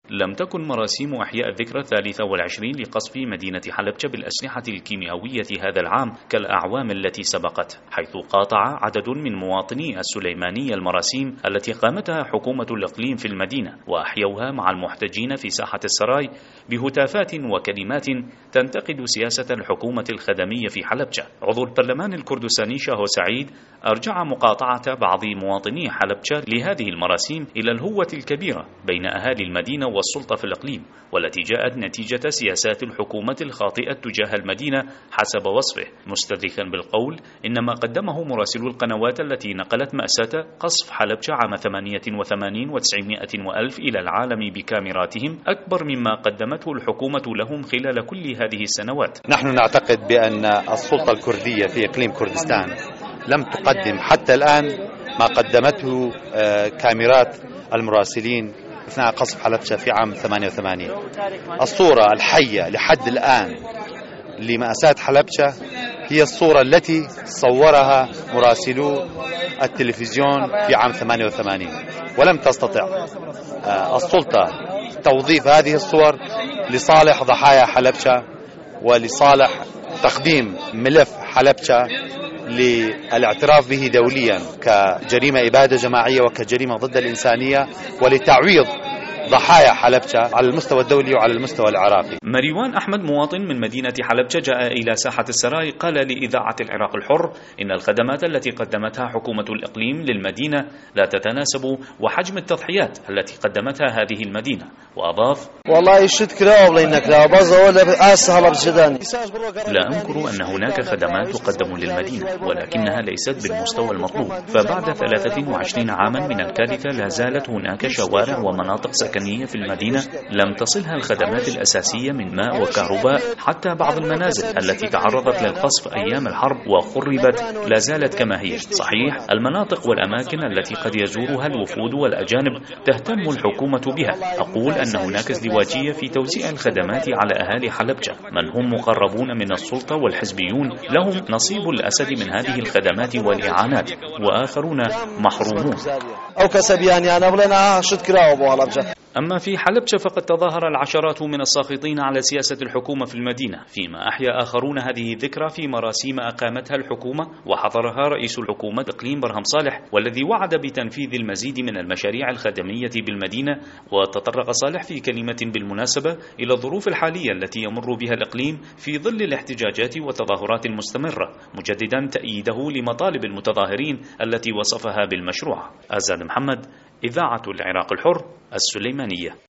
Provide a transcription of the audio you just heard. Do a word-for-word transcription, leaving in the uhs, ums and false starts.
لم تكن مراسيم إحياء الذكرى الثالثة والعشرين لقصف مدينة حلبجة بالأسلحة الكيميائية هذا العام كالأعوام التي سبقت، حيث قاطع عدد من مواطني السليمانية المراسيم التي قامتها حكومة الإقليم في المدينة، وأحيوها مع المحتجين في ساحة السراي بهتافات وكلمات تنتقد سياسة الحكومة الخدمية في حلبجة. عضو البرلمان الكردستاني شاهو سعيد أرجع مقاطعة بعض مواطني حلبجة لهذه المراسيم إلى الهوة الكبيرة بين أهالي المدينة والسلطة في الإقليم، والتي جاءت نتيجة سياسات الحكومة الخاطئة تجاه المدينة حسب وصفه، مستدركا بالقول إن ما قدمه مراسلو القنوات التي نقلت مأساة قصف حلبجة عام ثمانية وثمانين وتسعمائة وألف إلى العالم بكاميراتهم أكبر مما قدمته الحكومة لهم خلال كل هذه السنوات. نحن نعتقد بأن السلطة الكردية في إقليم كردستان لم تقدم حتى الآن ما قدمته كاميرات المراسلين أثناء قصف حلبجة في عام ثمانية وثمانين. الصورة الحية لحد الآن لمأساة حلبجة هي الصورة التي صورها مراسلو التلفزيون في عام ثمانية وثمانين، ولم تستطع السلطة توظيف هذه الصور لصالح ضحايا حلبجة ولصالح تقديم ملف حلبجة للاعتراف به دوليا كجريمة إبادة جماعية وكجريمة ضد الإنسانية ولتعويض ضحايا حلبجة على المستوى الدولي وعلى المستوى العراقي. مريوان أحمد مواطن من مدينة حلبجة جاء إلى ساحة السراي قال لإذاعة العراق الحر إن الخدمات التي قدمتها حكومة الإقليم للمدينة لا تتناسب وحجم التضحيات التي قدمتها هذه المدينة، وأضاف: والله لا أنكر أن هناك خدمات تقدم للمدينة، ولكنها ليست بالمستوى المطلوب، فبعد ثلاثة وعشرين عاما من الكارثة لا زالت هناك شوارع ومناطق سكنية في المدينة لم تصلها الخدمات الأساسية من ماء وكهرباء، حتى بعض المنازل التي تعرضت للقصف أيام الحرب وخربت لا زالت كما هي. صحيح المناطق والأماكن التي قد يزورها الوفود والأجانب تهتم الحكومة بها. أقول أن هناك ازدواجية في توزيع الخدمات على أهالي حلبجة، من هم مقربون من السلطة والحزبيون لهم نصيب الأسد من هذه الخدمات والإعانات، وآخرون محرومون. أما في حلبجة فقد تظاهر العشرات من الساخطين على سياسة الحكومة في المدينة، فيما أحيا آخرون هذه الذكرى في مراسيم أقامتها الحكومة وحضرها رئيس الحكومة إقليم برهم صالح، والذي وعد بتنفيذ المزيد من المشاريع الخدمية بالمدينة. وتطرق صالح في كلمة بالمناسبة إلى الظروف الحالية التي يمر بها الإقليم في ظل الاحتجاجات والتظاهرات المستمرة، مجددا تأييده لمطالب المتظاهرين التي وصفها بالمشروع. أزاد محمد، إذاعة العراق الحر، السليمانية.